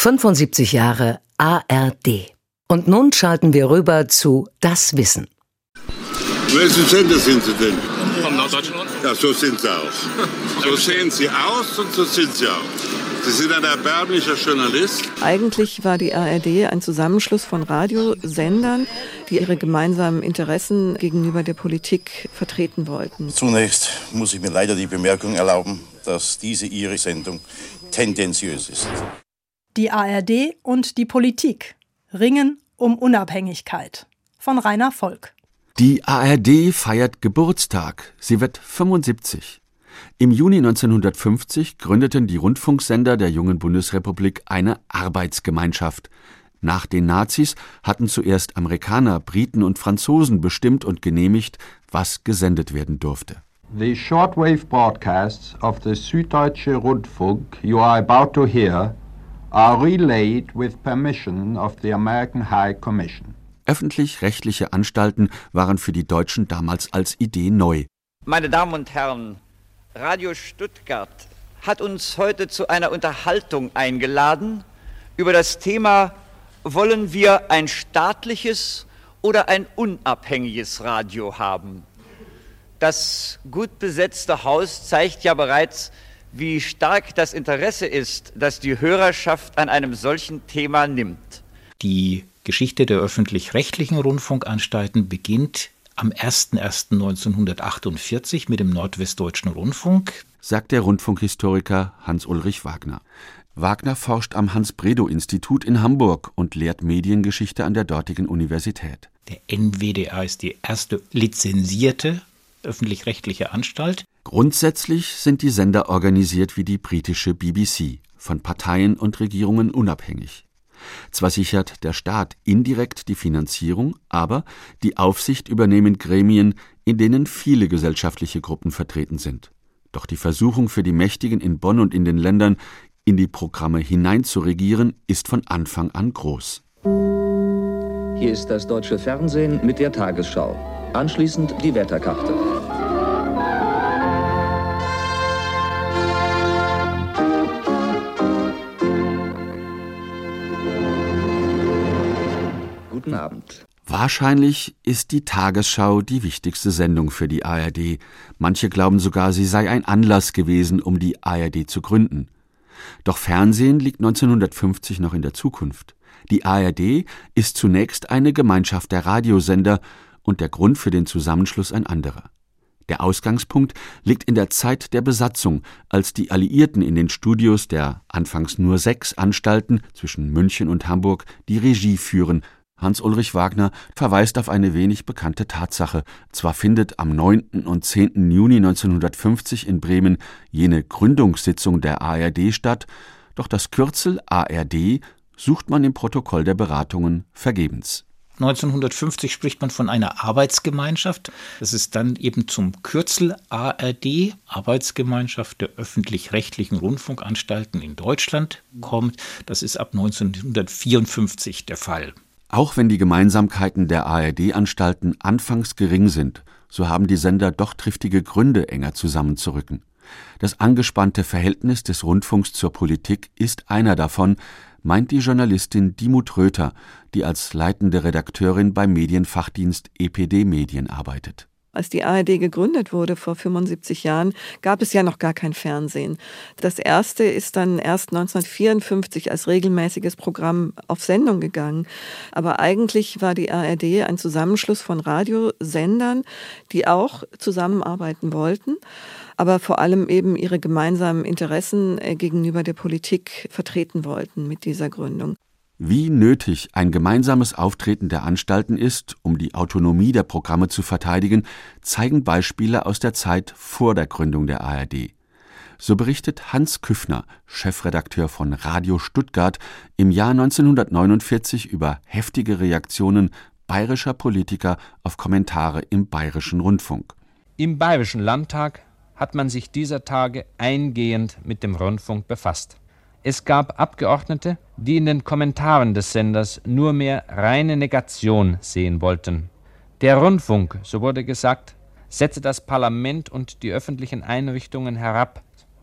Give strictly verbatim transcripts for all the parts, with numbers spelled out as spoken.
fünfundsiebzig Jahre A R D. Und nun schalten wir rüber zu Das Wissen. Welchen Sender sind Sie denn? Vom Norddeutschen Rundfunk. Ja, so sind Sie auch. So sehen Sie aus und so sind Sie auch. Sie sind ein erbärmlicher Journalist. Eigentlich war die A R D ein Zusammenschluss von Radiosendern, die ihre gemeinsamen Interessen gegenüber der Politik vertreten wollten. Zunächst muss ich mir leider die Bemerkung erlauben, dass diese Ihre Sendung tendenziös ist. Die A R D und die Politik ringen um Unabhängigkeit. Von Rainer Volk. Die A R D feiert Geburtstag. Sie wird fünfundsiebzig. Im Juni neunzehnhundertfünfzig gründeten die Rundfunksender der jungen Bundesrepublik eine Arbeitsgemeinschaft. Nach den Nazis hatten zuerst Amerikaner, Briten und Franzosen bestimmt und genehmigt, was gesendet werden durfte. The shortwave broadcasts of the Süddeutsche Rundfunk you are about to hear are relayed with permission of the American High Commission. Öffentlich-rechtliche Anstalten waren für die Deutschen damals als Idee neu. Meine Damen und Herren, Radio Stuttgart hat uns heute zu einer Unterhaltung eingeladen über das Thema: Wollen wir ein staatliches oder ein unabhängiges Radio haben? Das gut besetzte Haus zeigt ja bereits, wie stark das Interesse ist, das die Hörerschaft an einem solchen Thema nimmt. Die Geschichte der öffentlich-rechtlichen Rundfunkanstalten beginnt am erster erster neunzehnhundertachtundvierzig mit dem Nordwestdeutschen Rundfunk, sagt der Rundfunkhistoriker Hans-Ulrich Wagner. Wagner forscht am Hans-Bredow-Institut in Hamburg und lehrt Mediengeschichte an der dortigen Universität. Der N W D A ist die erste lizenzierte öffentlich-rechtliche Anstalt. Grundsätzlich sind die Sender organisiert wie die britische B B C, von Parteien und Regierungen unabhängig. Zwar sichert der Staat indirekt die Finanzierung, aber die Aufsicht übernehmen Gremien, in denen viele gesellschaftliche Gruppen vertreten sind. Doch die Versuchung für die Mächtigen in Bonn und in den Ländern, in die Programme hineinzuregieren, ist von Anfang an groß. Hier ist das deutsche Fernsehen mit der Tagesschau. Anschließend die Wetterkarte. Guten Abend. Wahrscheinlich ist die Tagesschau die wichtigste Sendung für die A R D. Manche glauben sogar, sie sei ein Anlass gewesen, um die A R D zu gründen. Doch Fernsehen liegt neunzehnhundertfünfzig noch in der Zukunft. Die A R D ist zunächst eine Gemeinschaft der Radiosender und der Grund für den Zusammenschluss ein anderer. Der Ausgangspunkt liegt in der Zeit der Besatzung, als die Alliierten in den Studios der anfangs nur sechs Anstalten zwischen München und Hamburg die Regie führen. Hans-Ulrich Wagner verweist auf eine wenig bekannte Tatsache. Zwar findet am neunten und zehnten Juni neunzehnhundertfünfzig in Bremen jene Gründungssitzung der A R D statt, doch das Kürzel A R D sucht man im Protokoll der Beratungen vergebens. neunzehnhundertfünfzig spricht man von einer Arbeitsgemeinschaft. Das ist dann eben zum Kürzel A R D, Arbeitsgemeinschaft der öffentlich-rechtlichen Rundfunkanstalten in Deutschland, kommt. Das ist ab neunzehnhundertvierundfünfzig der Fall. Auch wenn die Gemeinsamkeiten der A R D-Anstalten anfangs gering sind, so haben die Sender doch triftige Gründe, enger zusammenzurücken. Das angespannte Verhältnis des Rundfunks zur Politik ist einer davon, meint die Journalistin Dimut Röther, die als leitende Redakteurin beim Medienfachdienst E P D Medien arbeitet. Als die A R D gegründet wurde vor fünfundsiebzig Jahren, gab es ja noch gar kein Fernsehen. Das erste ist dann erst neunzehnhundertvierundfünfzig als regelmäßiges Programm auf Sendung gegangen. Aber eigentlich war die A R D ein Zusammenschluss von Radiosendern, die auch zusammenarbeiten wollten, aber vor allem eben ihre gemeinsamen Interessen gegenüber der Politik vertreten wollten mit dieser Gründung. Wie nötig ein gemeinsames Auftreten der Anstalten ist, um die Autonomie der Programme zu verteidigen, zeigen Beispiele aus der Zeit vor der Gründung der A R D. So berichtet Hans Küffner, Chefredakteur von Radio Stuttgart, im Jahr neunzehnhundertneunundvierzig über heftige Reaktionen bayerischer Politiker auf Kommentare im Bayerischen Rundfunk. Im Bayerischen Landtag hat man sich dieser Tage eingehend mit dem Rundfunk befasst. Es gab Abgeordnete, die in den Kommentaren des Senders nur mehr reine Negation sehen wollten. Der Rundfunk, so wurde gesagt, setze das Parlament und die öffentlichen Einrichtungen herab,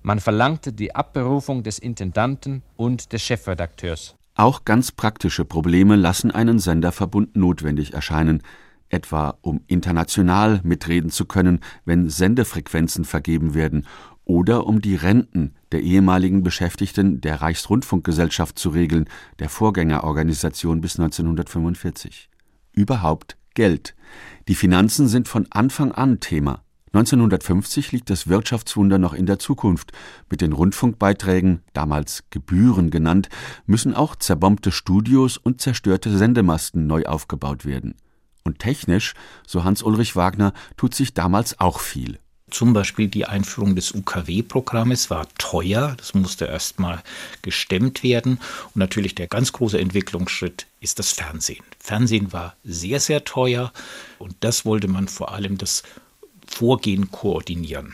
Man verlangte die Abberufung des Intendanten und des Chefredakteurs. Auch ganz praktische Probleme lassen einen Senderverbund notwendig erscheinen, etwa um international mitreden zu können, wenn Sendefrequenzen vergeben werden, oder um die Renten der ehemaligen Beschäftigten der Reichsrundfunkgesellschaft zu regeln, der Vorgängerorganisation bis neunzehnhundertfünfundvierzig. Überhaupt Geld. Die Finanzen sind von Anfang an Thema. neunzehnhundertfünfzig liegt das Wirtschaftswunder noch in der Zukunft. Mit den Rundfunkbeiträgen, damals Gebühren genannt, müssen auch zerbombte Studios und zerstörte Sendemasten neu aufgebaut werden. Und technisch, so Hans-Ulrich Wagner, tut sich damals auch viel. Zum Beispiel die Einführung des U K W-Programmes war teuer, das musste erst mal gestemmt werden. Und natürlich der ganz große Entwicklungsschritt ist das Fernsehen. Fernsehen war sehr, sehr teuer und das wollte man vor allem das Vorgehen koordinieren.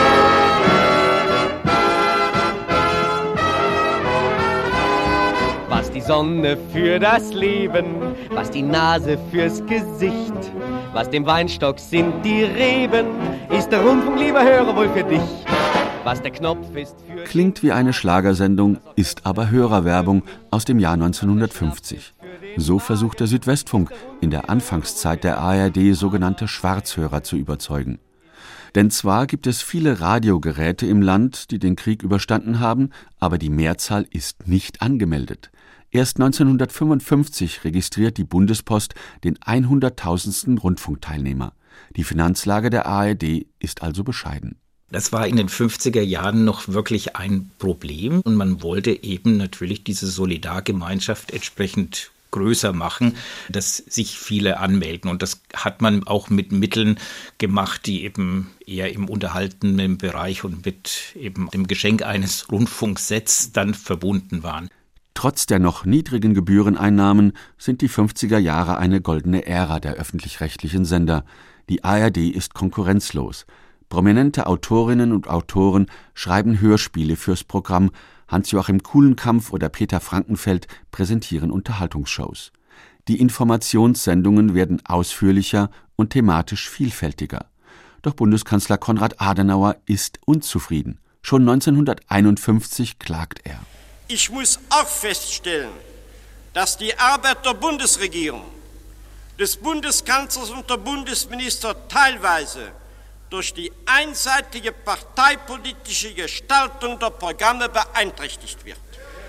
Was die Sonne für das Leben, was die Nase fürs Gesicht, was dem Weinstock sind die Reben, ist der Rundfunk, lieber Hörer, wohl für dich. Was der Knopf ist für... Klingt wie eine Schlagersendung, ist aber Hörerwerbung aus dem Jahr neunzehnhundertfünfzig. So versucht der Südwestfunk in der Anfangszeit der A R D sogenannte Schwarzhörer zu überzeugen. Denn zwar gibt es viele Radiogeräte im Land, die den Krieg überstanden haben, aber die Mehrzahl ist nicht angemeldet. Erst neunzehnhundertfünfundfünfzig registriert die Bundespost den hunderttausendsten Rundfunkteilnehmer. Die Finanzlage der A R D ist also bescheiden. Das war in den fünfziger Jahren noch wirklich ein Problem und man wollte eben natürlich diese Solidargemeinschaft entsprechend größer machen, dass sich viele anmelden. Und das hat man auch mit Mitteln gemacht, die eben eher im unterhaltenden Bereich und mit eben dem Geschenk eines Rundfunksets dann verbunden waren. Trotz der noch niedrigen Gebühreneinnahmen sind die fünfziger Jahre eine goldene Ära der öffentlich-rechtlichen Sender. Die A R D ist konkurrenzlos. Prominente Autorinnen und Autoren schreiben Hörspiele fürs Programm, Hans-Joachim Kulenkampff oder Peter Frankenfeld präsentieren Unterhaltungsshows. Die Informationssendungen werden ausführlicher und thematisch vielfältiger. Doch Bundeskanzler Konrad Adenauer ist unzufrieden. Schon neunzehnhunderteinundfünfzig klagt er. Ich muss auch feststellen, dass die Arbeit der Bundesregierung, des Bundeskanzlers und der Bundesminister teilweise durch die einseitige parteipolitische Gestaltung der Programme beeinträchtigt wird.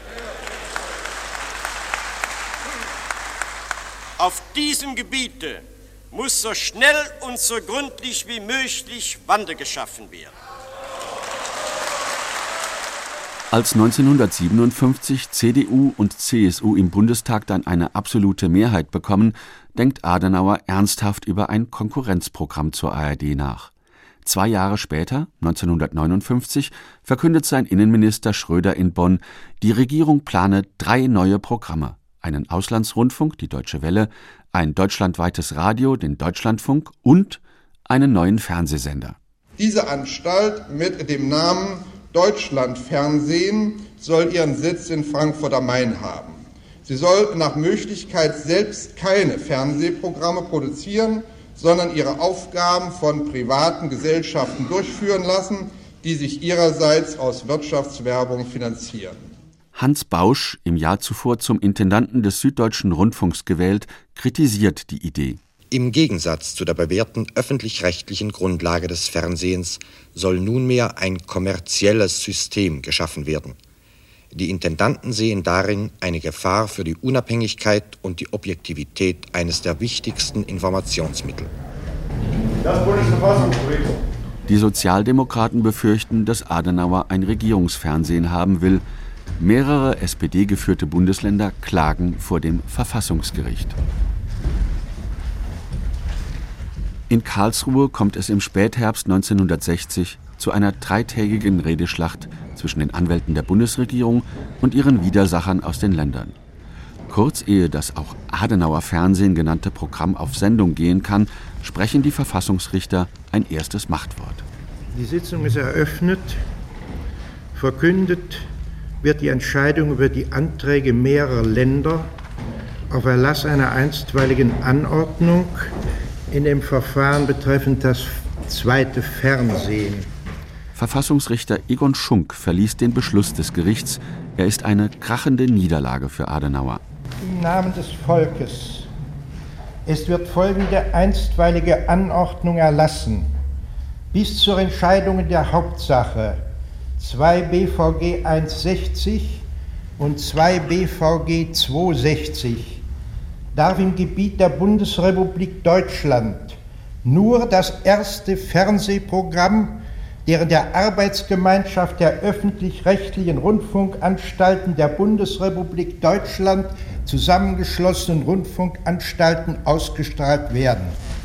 Auf diesem Gebiete muss so schnell und so gründlich wie möglich Wandel geschaffen werden. Als neunzehnhundertsiebenundfünfzig C D U und C S U im Bundestag dann eine absolute Mehrheit bekommen, denkt Adenauer ernsthaft über ein Konkurrenzprogramm zur A R D nach. Zwei Jahre später, neunzehnhundertneunundfünfzig, verkündet sein Innenminister Schröder in Bonn, die Regierung plane drei neue Programme: einen Auslandsrundfunk, die Deutsche Welle, ein deutschlandweites Radio, den Deutschlandfunk und einen neuen Fernsehsender. Diese Anstalt mit dem Namen Deutschlandfernsehen soll ihren Sitz in Frankfurt am Main haben. Sie soll nach Möglichkeit selbst keine Fernsehprogramme produzieren, sondern ihre Aufgaben von privaten Gesellschaften durchführen lassen, die sich ihrerseits aus Wirtschaftswerbung finanzieren. Hans Bausch, im Jahr zuvor zum Intendanten des Süddeutschen Rundfunks gewählt, kritisiert die Idee. Im Gegensatz zu der bewährten öffentlich-rechtlichen Grundlage des Fernsehens soll nunmehr ein kommerzielles System geschaffen werden. Die Intendanten sehen darin eine Gefahr für die Unabhängigkeit und die Objektivität eines der wichtigsten Informationsmittel. Das Bundesverfassungsgericht. Die Sozialdemokraten befürchten, dass Adenauer ein Regierungsfernsehen haben will. Mehrere S P D-geführte Bundesländer klagen vor dem Verfassungsgericht. In Karlsruhe kommt es im Spätherbst neunzehnhundertsechzig zu einer dreitägigen Redeschlacht zwischen den Anwälten der Bundesregierung und ihren Widersachern aus den Ländern. Kurz ehe das auch Adenauer Fernsehen genannte Programm auf Sendung gehen kann, sprechen die Verfassungsrichter ein erstes Machtwort. Die Sitzung ist eröffnet. Verkündet wird die Entscheidung über die Anträge mehrerer Länder auf Erlass einer einstweiligen Anordnung in dem Verfahren betreffend das zweite Fernsehen. Verfassungsrichter Egon Schunk verließ den Beschluss des Gerichts. Er ist eine krachende Niederlage für Adenauer. Im Namen des Volkes. Es wird folgende einstweilige Anordnung erlassen. Bis zur Entscheidung in der Hauptsache zwei B V G hundertsechzig und zwei B V G zweihundertsechzig darf im Gebiet der Bundesrepublik Deutschland nur das erste Fernsehprogramm der in der Arbeitsgemeinschaft der öffentlich-rechtlichen Rundfunkanstalten der Bundesrepublik Deutschland zusammengeschlossenen Rundfunkanstalten ausgestrahlt werden.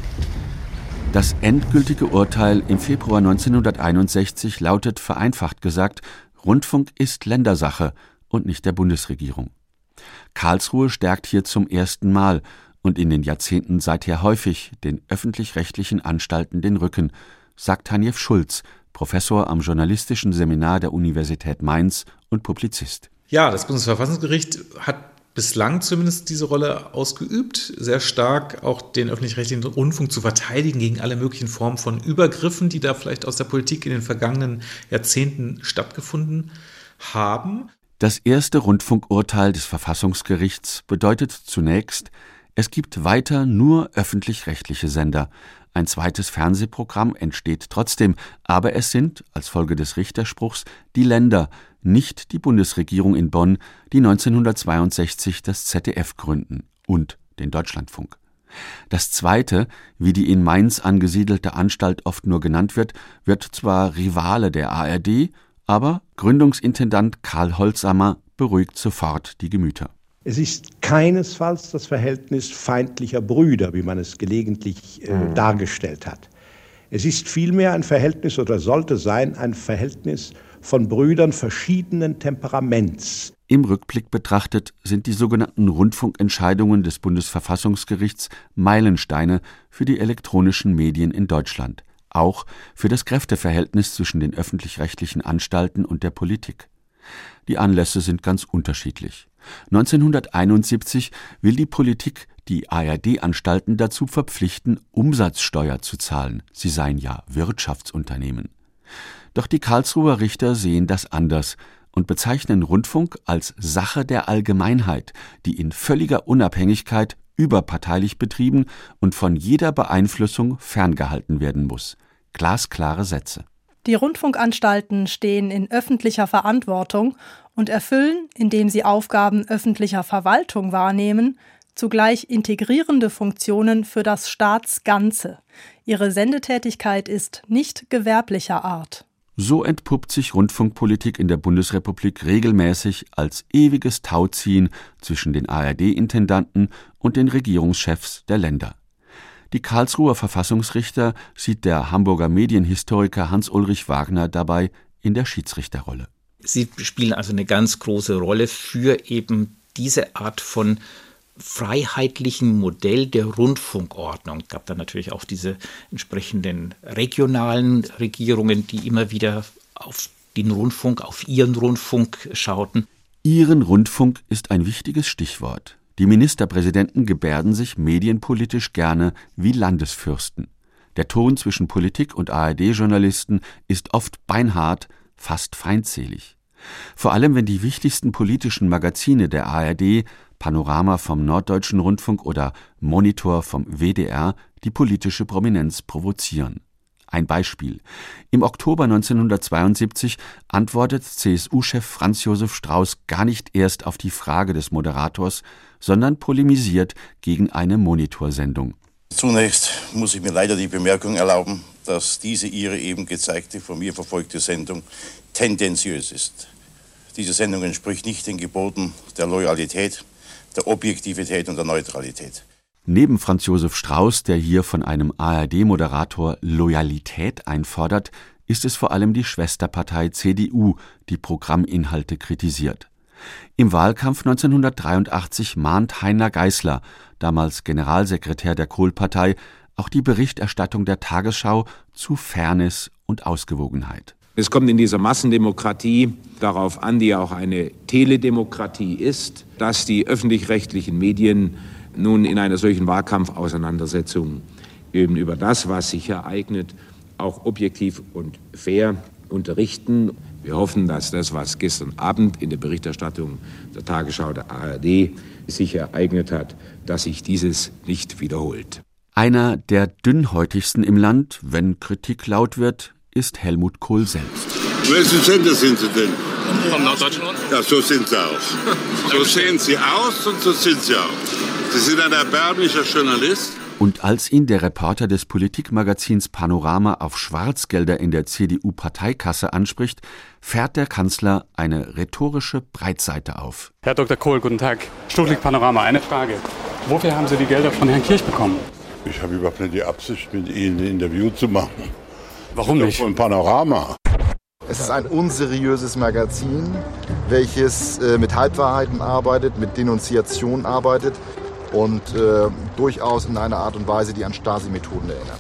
Das endgültige Urteil im Februar neunzehnhunderteinundsechzig lautet vereinfacht gesagt: Rundfunk ist Ländersache und nicht der Bundesregierung. Karlsruhe stärkt hier zum ersten Mal und in den Jahrzehnten seither häufig den öffentlich-rechtlichen Anstalten den Rücken, sagt Hanjef Schulz, Professor am Journalistischen Seminar der Universität Mainz und Publizist. Ja, das Bundesverfassungsgericht hat bislang zumindest diese Rolle ausgeübt, sehr stark auch den öffentlich-rechtlichen Rundfunk zu verteidigen gegen alle möglichen Formen von Übergriffen, die da vielleicht aus der Politik in den vergangenen Jahrzehnten stattgefunden haben. Das erste Rundfunkurteil des Verfassungsgerichts bedeutet zunächst, es gibt weiter nur öffentlich-rechtliche Sender. Ein zweites Fernsehprogramm entsteht trotzdem, aber es sind, als Folge des Richterspruchs, die Länder, nicht die Bundesregierung in Bonn, die neunzehnhundertzweiundsechzig das Z D F gründen und den Deutschlandfunk. Das zweite, wie die in Mainz angesiedelte Anstalt oft nur genannt wird, wird zwar Rivale der A R D, aber Gründungsintendant Karl Holzhammer beruhigt sofort die Gemüter. Es ist keinesfalls das Verhältnis feindlicher Brüder, wie man es gelegentlich äh, mhm. dargestellt hat. Es ist vielmehr ein Verhältnis oder sollte sein ein Verhältnis von Brüdern verschiedenen Temperaments. Im Rückblick betrachtet sind die sogenannten Rundfunkentscheidungen des Bundesverfassungsgerichts Meilensteine für die elektronischen Medien in Deutschland, auch für das Kräfteverhältnis zwischen den öffentlich-rechtlichen Anstalten und der Politik. Die Anlässe sind ganz unterschiedlich. neunzehnhunderteinundsiebzig will die Politik die A R D-Anstalten dazu verpflichten, Umsatzsteuer zu zahlen. Sie seien ja Wirtschaftsunternehmen. Doch die Karlsruher Richter sehen das anders und bezeichnen Rundfunk als Sache der Allgemeinheit, die in völliger Unabhängigkeit überparteilich betrieben und von jeder Beeinflussung ferngehalten werden muss. Glasklare Sätze. Die Rundfunkanstalten stehen in öffentlicher Verantwortung und erfüllen, indem sie Aufgaben öffentlicher Verwaltung wahrnehmen, zugleich integrierende Funktionen für das Staatsganze. Ihre Sendetätigkeit ist nicht gewerblicher Art. So entpuppt sich Rundfunkpolitik in der Bundesrepublik regelmäßig als ewiges Tauziehen zwischen den A R D-Intendanten und den Regierungschefs der Länder. Die Karlsruher Verfassungsrichter sieht der Hamburger Medienhistoriker Hans-Ulrich Wagner dabei in der Schiedsrichterrolle. Sie spielen also eine ganz große Rolle für eben diese Art von freiheitlichen Modell der Rundfunkordnung. Es gab dann natürlich auch diese entsprechenden regionalen Regierungen, die immer wieder auf den Rundfunk, auf ihren Rundfunk schauten. Ihren Rundfunk ist ein wichtiges Stichwort. Die Ministerpräsidenten gebärden sich medienpolitisch gerne wie Landesfürsten. Der Ton zwischen Politik und A R D-Journalisten ist oft beinhart, fast feindselig. Vor allem, wenn die wichtigsten politischen Magazine der A R D, Panorama vom Norddeutschen Rundfunk oder Monitor vom W D R, die politische Prominenz provozieren. Ein Beispiel. Im Oktober neunzehnhundertzweiundsiebzig antwortet C S U-Chef Franz Josef Strauß gar nicht erst auf die Frage des Moderators, sondern polemisiert gegen eine Monitorsendung. Zunächst muss ich mir leider die Bemerkung erlauben, dass diese Ihre eben gezeigte, von mir verfolgte Sendung tendenziös ist. Diese Sendung entspricht nicht den Geboten der Loyalität, der Objektivität und der Neutralität. Neben Franz Josef Strauß, der hier von einem A R D-Moderator Loyalität einfordert, ist es vor allem die Schwesterpartei C D U, die Programminhalte kritisiert. Im Wahlkampf neunzehnhundertdreiundachtzig mahnt Heiner Geißler, damals Generalsekretär der Kohl-Partei, auch die Berichterstattung der Tagesschau zu Fairness und Ausgewogenheit. Es kommt in dieser Massendemokratie darauf an, die auch eine Teledemokratie ist, dass die öffentlich-rechtlichen Medien nun in einer solchen Wahlkampfauseinandersetzung eben über das, was sich ereignet, auch objektiv und fair unterrichten. Wir hoffen, dass das, was gestern Abend in der Berichterstattung der Tagesschau der A R D sich ereignet hat, dass sich dieses nicht wiederholt. Einer der dünnhäutigsten im Land, wenn Kritik laut wird, ist Helmut Kohl selbst. Welche Sender sind Sie denn? Von Norddeutschland? Ja, so sind Sie auch. So sehen Sie aus und so sind Sie auch. Sie sind ein erbärmlicher Journalist. Und als ihn der Reporter des Politikmagazins Panorama auf Schwarzgelder in der C D U-Parteikasse anspricht, fährt der Kanzler eine rhetorische Breitseite auf. Herr Doktor Kohl, guten Tag. Stuttgart Panorama, eine Frage. Wofür haben Sie die Gelder von Herrn Kirch bekommen? Ich habe überhaupt nicht die Absicht, mit Ihnen ein Interview zu machen. Warum nicht? Von Panorama. Es ist ein unseriöses Magazin, welches äh, mit Halbwahrheiten arbeitet, mit Denunziation arbeitet und äh, durchaus in einer Art und Weise, die an Stasi-Methoden erinnert.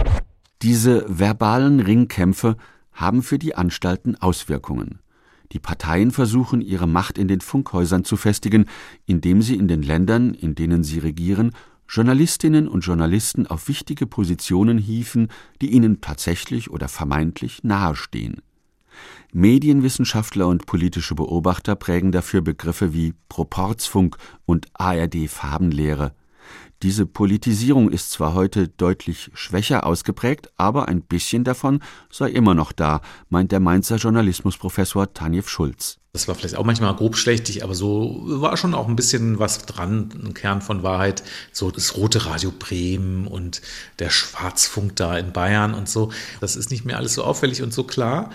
Diese verbalen Ringkämpfe haben für die Anstalten Auswirkungen. Die Parteien versuchen, ihre Macht in den Funkhäusern zu festigen, indem sie in den Ländern, in denen sie regieren, Journalistinnen und Journalisten auf wichtige Positionen hieven, die ihnen tatsächlich oder vermeintlich nahestehen. Medienwissenschaftler und politische Beobachter prägen dafür Begriffe wie Proporzfunk und A R D-Farbenlehre. Diese Politisierung ist zwar heute deutlich schwächer ausgeprägt, aber ein bisschen davon sei immer noch da, meint der Mainzer Journalismusprofessor Tanjev Schulz. Das war vielleicht auch manchmal grobschlächtig, aber so war schon auch ein bisschen was dran, ein Kern von Wahrheit. So das Rote Radio Bremen und der Schwarzfunk da in Bayern und so. Das ist nicht mehr alles so auffällig und so klar.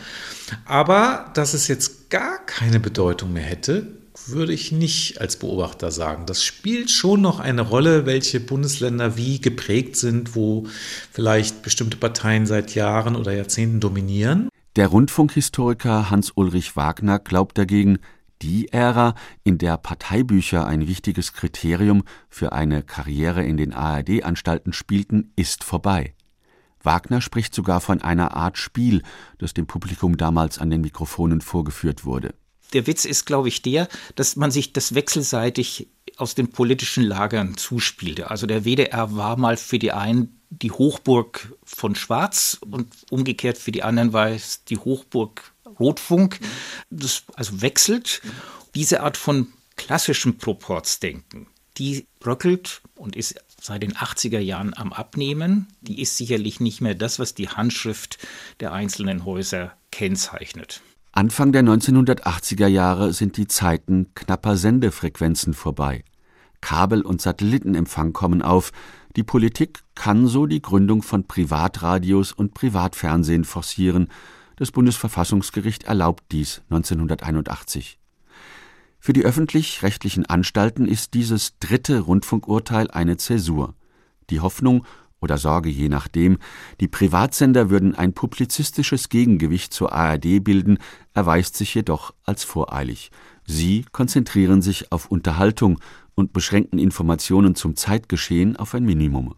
Aber dass es jetzt gar keine Bedeutung mehr hätte, würde ich nicht als Beobachter sagen. Das spielt schon noch eine Rolle, welche Bundesländer wie geprägt sind, wo vielleicht bestimmte Parteien seit Jahren oder Jahrzehnten dominieren. Der Rundfunkhistoriker Hans-Ulrich Wagner glaubt dagegen, die Ära, in der Parteibücher ein wichtiges Kriterium für eine Karriere in den A R D-Anstalten spielten, ist vorbei. Wagner spricht sogar von einer Art Spiel, das dem Publikum damals an den Mikrofonen vorgeführt wurde. Der Witz ist, glaube ich, der, dass man sich das wechselseitig aus den politischen Lagern zuspielte. Also der W D R war mal für die einen die Hochburg von Schwarz und umgekehrt für die anderen war es die Hochburg Rotfunk. Das also wechselt. Diese Art von klassischem Proportsdenken, die bröckelt und ist seit den achtziger Jahren am Abnehmen. Die ist sicherlich nicht mehr das, was die Handschrift der einzelnen Häuser kennzeichnet. Anfang der neunzehnhundertachtziger Jahre sind die Zeiten knapper Sendefrequenzen vorbei. Kabel- und Satellitenempfang kommen auf. Die Politik kann so die Gründung von Privatradios und Privatfernsehen forcieren. Das Bundesverfassungsgericht erlaubt dies neunzehnhunderteinundachtzig. Für die öffentlich-rechtlichen Anstalten ist dieses dritte Rundfunkurteil eine Zäsur. Die Hoffnung oder Sorge je nachdem, die Privatsender würden ein publizistisches Gegengewicht zur A R D bilden, erweist sich jedoch als voreilig. Sie konzentrieren sich auf Unterhaltung und beschränken Informationen zum Zeitgeschehen auf ein Minimum.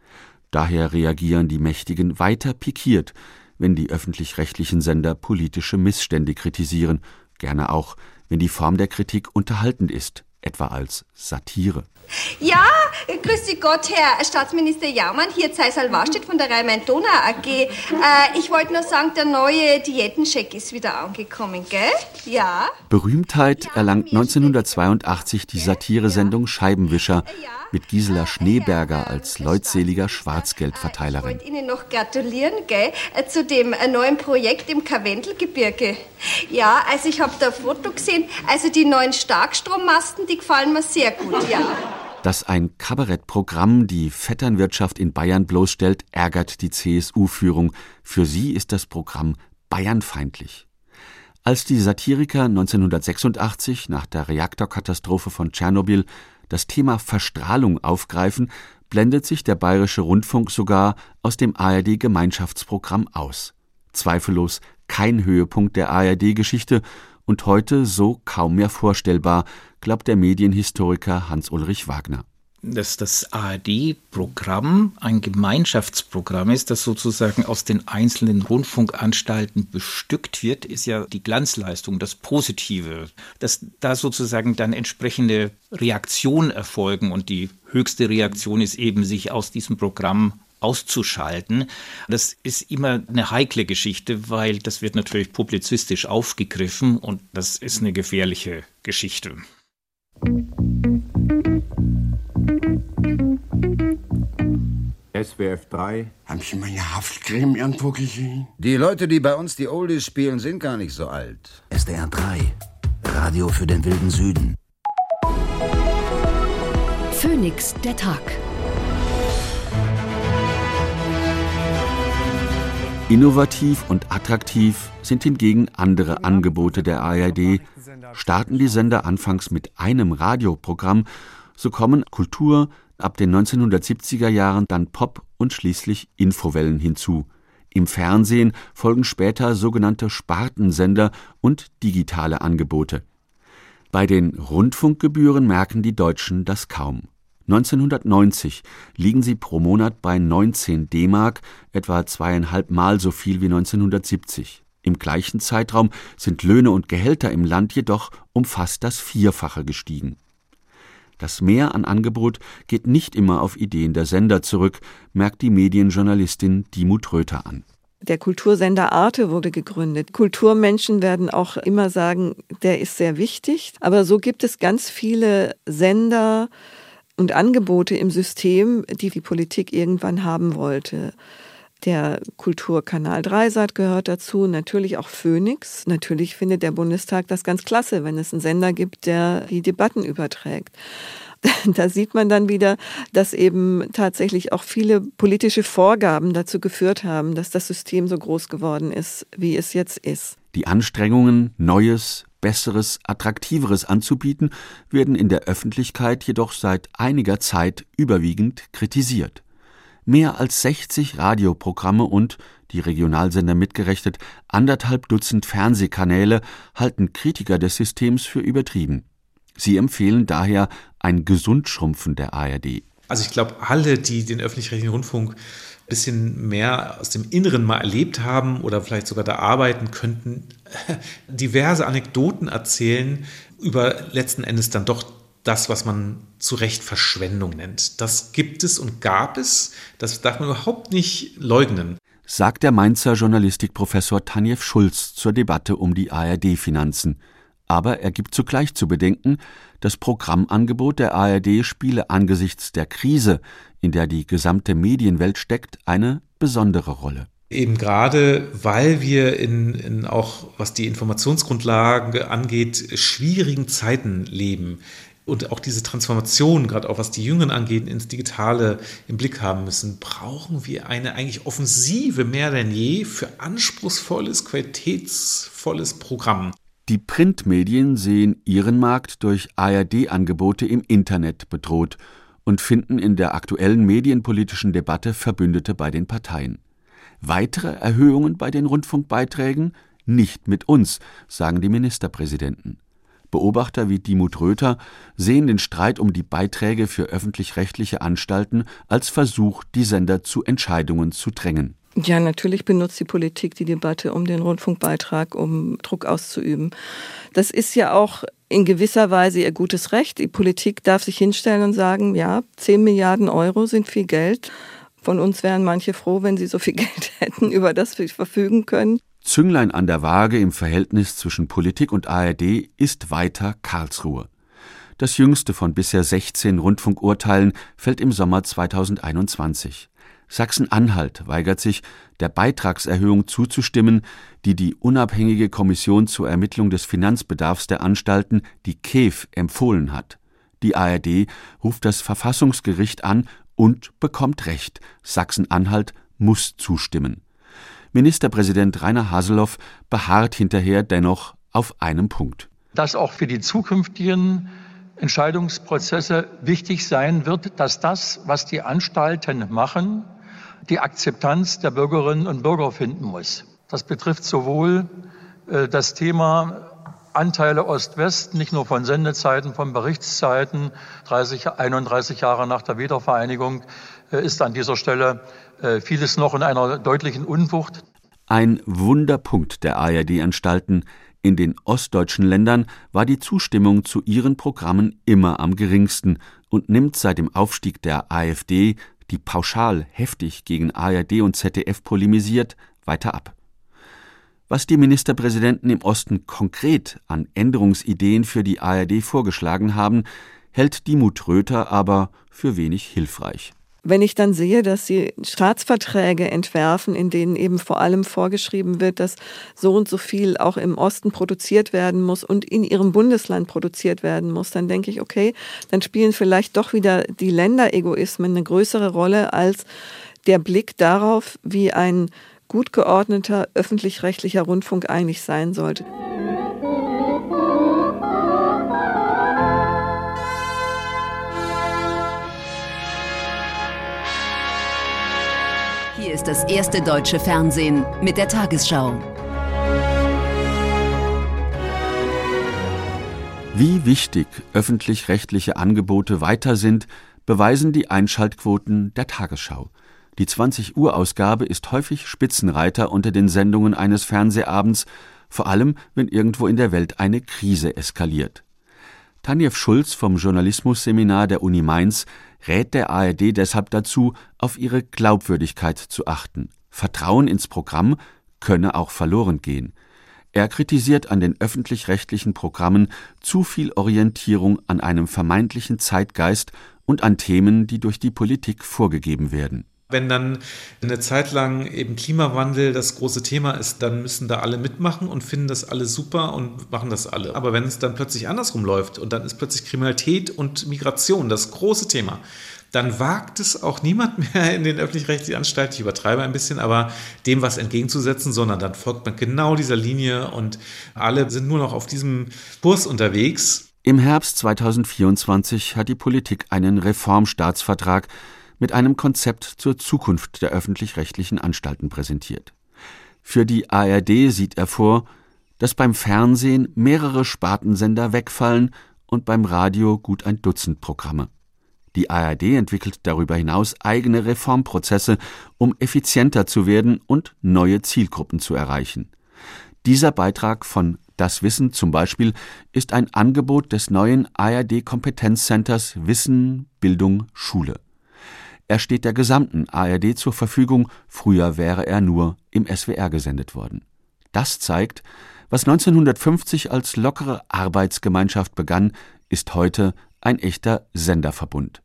Daher reagieren die Mächtigen weiter pikiert, wenn die öffentlich-rechtlichen Sender politische Missstände kritisieren, gerne auch, wenn die Form der Kritik unterhaltend ist, etwa als Satire. Ja, grüß Sie Gott, Herr Staatsminister Jaumann, hier Zeisal Warstedt von der Rhein-Main-Donau A G. Äh, ich wollte nur sagen, der neue Diätencheck ist wieder angekommen, gell? Ja. Berühmtheit erlangt neunzehnhundertzweiundachtzig die Satiresendung Scheibenwischer mit Gisela Schneeberger als leutseliger Schwarzgeldverteilerin. Ich wollte Ihnen noch gratulieren, gell, zu dem neuen Projekt im Karwendelgebirge. Ja, also ich habe da ein Foto gesehen, also die neuen Starkstrommasten, die gefallen mir sehr gut, ja. Dass ein Kabarettprogramm die Vetternwirtschaft in Bayern bloßstellt, ärgert die C S U-Führung. Für sie ist das Programm bayernfeindlich. Als die Satiriker neunzehnhundertsechsundachtzig nach der Reaktorkatastrophe von Tschernobyl das Thema Verstrahlung aufgreifen, blendet sich der Bayerische Rundfunk sogar aus dem A R D-Gemeinschaftsprogramm aus. Zweifellos kein Höhepunkt der A R D-Geschichte und heute so kaum mehr vorstellbar, glaubt der Medienhistoriker Hans-Ulrich Wagner. Dass das A R D-Programm ein Gemeinschaftsprogramm ist, das sozusagen aus den einzelnen Rundfunkanstalten bestückt wird, ist ja die Glanzleistung, das Positive. Dass da sozusagen dann entsprechende Reaktionen erfolgen und die höchste Reaktion ist eben, sich aus diesem Programm auszuschalten. Das ist immer eine heikle Geschichte, weil das wird natürlich publizistisch aufgegriffen und das ist eine gefährliche Geschichte. S W F drei. Haben Sie meine Haftcreme irgendwo gesehen? Die Leute, die bei uns die Oldies spielen, sind gar nicht so alt. S D R drei. Radio für den wilden Süden. Phoenix, der Tag. Innovativ und attraktiv sind hingegen andere Angebote der A R D. Starten die Sender anfangs mit einem Radioprogramm, so kommen Kultur, ab den neunzehnhundertsiebziger Jahren dann Pop und schließlich Infowellen hinzu. Im Fernsehen folgen später sogenannte Spartensender und digitale Angebote. Bei den Rundfunkgebühren merken die Deutschen das kaum. neunzehnhundertneunzig liegen sie pro Monat bei neunzehn D-Mark, etwa zweieinhalb Mal so viel wie neunzehnhundertsiebzig. Im gleichen Zeitraum sind Löhne und Gehälter im Land jedoch um fast das Vierfache gestiegen. Das Mehr an Angebot geht nicht immer auf Ideen der Sender zurück, merkt die Medienjournalistin Dimut Röther an. Der Kultursender Arte wurde gegründet. Kulturmenschen werden auch immer sagen, der ist sehr wichtig. Aber so gibt es ganz viele Sender und Angebote im System, die die Politik irgendwann haben wollte. Der Kulturkanal Dreisat gehört dazu, natürlich auch Phoenix. Natürlich findet der Bundestag das ganz klasse, wenn es einen Sender gibt, der die Debatten überträgt. Da sieht man dann wieder, dass eben tatsächlich auch viele politische Vorgaben dazu geführt haben, dass das System so groß geworden ist, wie es jetzt ist. Die Anstrengungen, Neues, Besseres, Attraktiveres anzubieten, werden in der Öffentlichkeit jedoch seit einiger Zeit überwiegend kritisiert. Mehr als sechzig Radioprogramme und, die Regionalsender mitgerechnet, anderthalb Dutzend Fernsehkanäle halten Kritiker des Systems für übertrieben. Sie empfehlen daher ein Gesundschrumpfen der A R D. Also ich glaube, alle, die den öffentlich-rechtlichen Rundfunk ein bisschen mehr aus dem Inneren mal erlebt haben oder vielleicht sogar da arbeiten könnten, diverse Anekdoten erzählen über letzten Endes dann doch das, was man zu Recht Verschwendung nennt. Das gibt es und gab es, das darf man überhaupt nicht leugnen. Sagt der Mainzer Journalistikprofessor Tanjev Schulz zur Debatte um die A R D-Finanzen. Aber er gibt zugleich zu bedenken, das Programmangebot der A R D spiele angesichts der Krise, in der die gesamte Medienwelt steckt, eine besondere Rolle. Eben gerade, weil wir in, in auch, was die Informationsgrundlagen angeht, schwierigen Zeiten leben und auch diese Transformation, gerade auch was die Jüngeren angeht, ins Digitale im Blick haben müssen, brauchen wir eine eigentlich Offensive mehr denn je für anspruchsvolles, qualitätsvolles Programm. Die Printmedien sehen ihren Markt durch A R D-Angebote im Internet bedroht und finden in der aktuellen medienpolitischen Debatte Verbündete bei den Parteien. Weitere Erhöhungen bei den Rundfunkbeiträgen? Nicht mit uns, sagen die Ministerpräsidenten. Beobachter wie Dimut Röther sehen den Streit um die Beiträge für öffentlich-rechtliche Anstalten als Versuch, die Sender zu Entscheidungen zu drängen. Ja, natürlich benutzt die Politik die Debatte um den Rundfunkbeitrag, um Druck auszuüben. Das ist ja auch in gewisser Weise ihr gutes Recht. Die Politik darf sich hinstellen und sagen, ja, zehn Milliarden Euro sind viel Geld. Von uns wären manche froh, wenn sie so viel Geld hätten, über das wir verfügen können. Zünglein an der Waage im Verhältnis zwischen Politik und A R D ist weiter Karlsruhe. Das jüngste von bisher sechzehn Rundfunkurteilen fällt im Sommer zweitausendeinundzwanzig. Sachsen-Anhalt weigert sich, der Beitragserhöhung zuzustimmen, die die unabhängige Kommission zur Ermittlung des Finanzbedarfs der Anstalten, die K E F, empfohlen hat. Die A R D ruft das Verfassungsgericht an und bekommt Recht. Sachsen-Anhalt muss zustimmen. Ministerpräsident Rainer Haseloff beharrt hinterher dennoch auf einem Punkt. Dass auch für die zukünftigen Entscheidungsprozesse wichtig sein wird, dass das, was die Anstalten machen, die Akzeptanz der Bürgerinnen und Bürger finden muss. Das betrifft sowohl äh, das Thema Anteile Ost-West, nicht nur von Sendezeiten, von Berichtszeiten. dreißig, einunddreißig Jahre nach der Wiedervereinigung äh, ist an dieser Stelle äh, vieles noch in einer deutlichen Unwucht. Ein Wunderpunkt der A R D-Anstalten. In den ostdeutschen Ländern war die Zustimmung zu ihren Programmen immer am geringsten und nimmt seit dem Aufstieg der AfD, die pauschal heftig gegen A R D und Z D F polemisiert, weiter ab. Was die Ministerpräsidenten im Osten konkret an Änderungsideen für die A R D vorgeschlagen haben, hält Dimut Röther aber für wenig hilfreich. Wenn ich dann sehe, dass sie Staatsverträge entwerfen, in denen eben vor allem vorgeschrieben wird, dass so und so viel auch im Osten produziert werden muss und in ihrem Bundesland produziert werden muss, dann denke ich, okay, dann spielen vielleicht doch wieder die Länderegoismen eine größere Rolle als der Blick darauf, wie ein gut geordneter öffentlich-rechtlicher Rundfunk eigentlich sein sollte. Hier ist das erste deutsche Fernsehen mit der Tagesschau. Wie wichtig öffentlich-rechtliche Angebote weiter sind, beweisen die Einschaltquoten der Tagesschau. Die zwanzig Uhr Ausgabe ist häufig Spitzenreiter unter den Sendungen eines Fernsehabends, vor allem wenn irgendwo in der Welt eine Krise eskaliert. Tanjew Schulz vom Journalismusseminar der Uni Mainz rät der A R D deshalb dazu, auf ihre Glaubwürdigkeit zu achten. Vertrauen ins Programm könne auch verloren gehen. Er kritisiert an den öffentlich-rechtlichen Programmen zu viel Orientierung an einem vermeintlichen Zeitgeist und an Themen, die durch die Politik vorgegeben werden. Wenn dann eine Zeit lang eben Klimawandel das große Thema ist, dann müssen da alle mitmachen und finden das alle super und machen das alle. Aber wenn es dann plötzlich andersrum läuft und dann ist plötzlich Kriminalität und Migration das große Thema, dann wagt es auch niemand mehr in den öffentlich-rechtlichen Anstalten, ich übertreibe ein bisschen, aber dem was entgegenzusetzen, sondern dann folgt man genau dieser Linie und alle sind nur noch auf diesem Kurs unterwegs. Im Herbst zweitausendvierundzwanzig hat die Politik einen Reformstaatsvertrag mit einem Konzept zur Zukunft der öffentlich-rechtlichen Anstalten präsentiert. Für die A R D sieht er vor, dass beim Fernsehen mehrere Spartensender wegfallen und beim Radio gut ein Dutzend Programme. Die A R D entwickelt darüber hinaus eigene Reformprozesse, um effizienter zu werden und neue Zielgruppen zu erreichen. Dieser Beitrag von Das Wissen zum Beispiel ist ein Angebot des neuen A R D-Kompetenzcenters Wissen, Bildung, Schule. Er steht der gesamten A R D zur Verfügung, früher wäre er nur im S W R gesendet worden. Das zeigt, was neunzehnhundertfünfzig als lockere Arbeitsgemeinschaft begann, ist heute ein echter Senderverbund.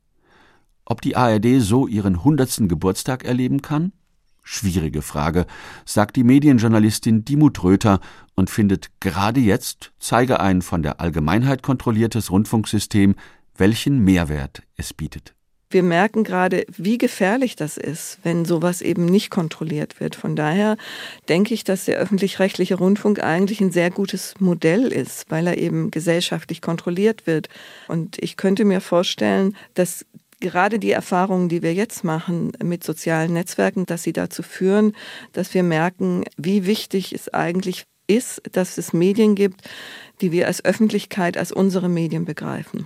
Ob die A R D so ihren hundertsten Geburtstag erleben kann? Schwierige Frage, sagt die Medienjournalistin Dimut Röther und findet, gerade jetzt zeige ein von der Allgemeinheit kontrolliertes Rundfunksystem, welchen Mehrwert es bietet. Wir merken gerade, wie gefährlich das ist, wenn sowas eben nicht kontrolliert wird. Von daher denke ich, dass der öffentlich-rechtliche Rundfunk eigentlich ein sehr gutes Modell ist, weil er eben gesellschaftlich kontrolliert wird. Und ich könnte mir vorstellen, dass gerade die Erfahrungen, die wir jetzt machen mit sozialen Netzwerken, dass sie dazu führen, dass wir merken, wie wichtig es eigentlich ist, dass es Medien gibt, die wir als Öffentlichkeit, als unsere Medien begreifen.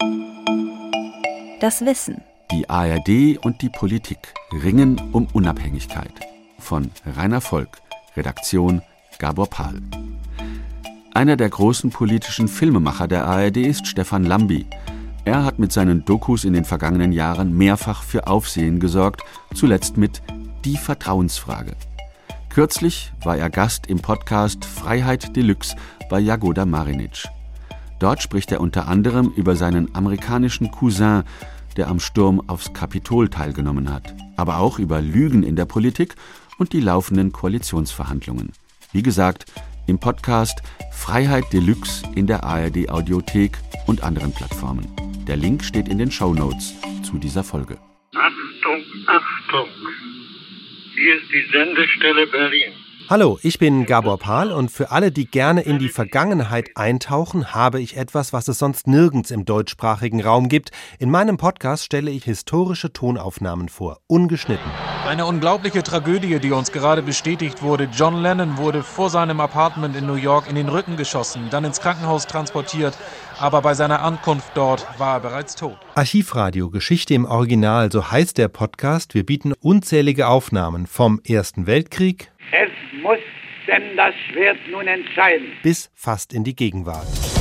Das Wissen. Die A R D und die Politik ringen um Unabhängigkeit. Von Rainer Volk, Redaktion Gabor Pahl. Einer der großen politischen Filmemacher der A R D ist Stefan Lambi. Er hat mit seinen Dokus in den vergangenen Jahren mehrfach für Aufsehen gesorgt, zuletzt mit Die Vertrauensfrage. Kürzlich war er Gast im Podcast Freiheit Deluxe bei Jagoda Marinic. Dort spricht er unter anderem über seinen amerikanischen Cousin, der am Sturm aufs Kapitol teilgenommen hat, aber auch über Lügen in der Politik und die laufenden Koalitionsverhandlungen. Wie gesagt, im Podcast Freiheit Deluxe in der A R D Audiothek und anderen Plattformen. Der Link steht in den Shownotes zu dieser Folge. Achtung, Achtung! Hier ist die Sendestelle Berlin. Hallo, ich bin Gabor Pahl und für alle, die gerne in die Vergangenheit eintauchen, habe ich etwas, was es sonst nirgends im deutschsprachigen Raum gibt. In meinem Podcast stelle ich historische Tonaufnahmen vor, ungeschnitten. Eine unglaubliche Tragödie, die uns gerade bestätigt wurde. John Lennon wurde vor seinem Apartment in New York in den Rücken geschossen, dann ins Krankenhaus transportiert, aber bei seiner Ankunft dort war er bereits tot. Archivradio, Geschichte im Original, so heißt der Podcast. Wir bieten unzählige Aufnahmen vom Ersten Weltkrieg. Es muss denn das Schwert nun entscheiden. Bis fast in die Gegenwart.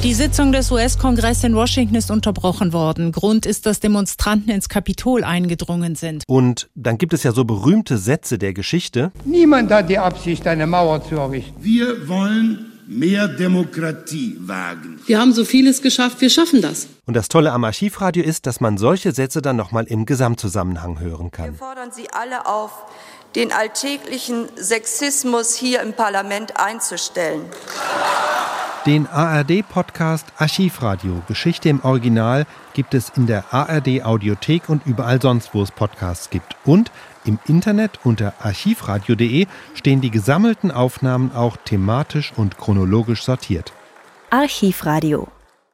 Die Sitzung des U S-Kongresses in Washington ist unterbrochen worden. Grund ist, dass Demonstranten ins Kapitol eingedrungen sind. Und dann gibt es ja so berühmte Sätze der Geschichte. Niemand hat die Absicht, eine Mauer zu errichten. Wir wollen mehr Demokratie wagen. Wir haben so vieles geschafft, wir schaffen das. Und das Tolle am Archivradio ist, dass man solche Sätze dann nochmal im Gesamtzusammenhang hören kann. Wir fordern Sie alle auf, den alltäglichen Sexismus hier im Parlament einzustellen. Den A R D-Podcast Archivradio Geschichte im Original gibt es in der A R D-Audiothek und überall sonst, wo es Podcasts gibt. Und im Internet unter archivradio punkt de stehen die gesammelten Aufnahmen auch thematisch und chronologisch sortiert. Archivradio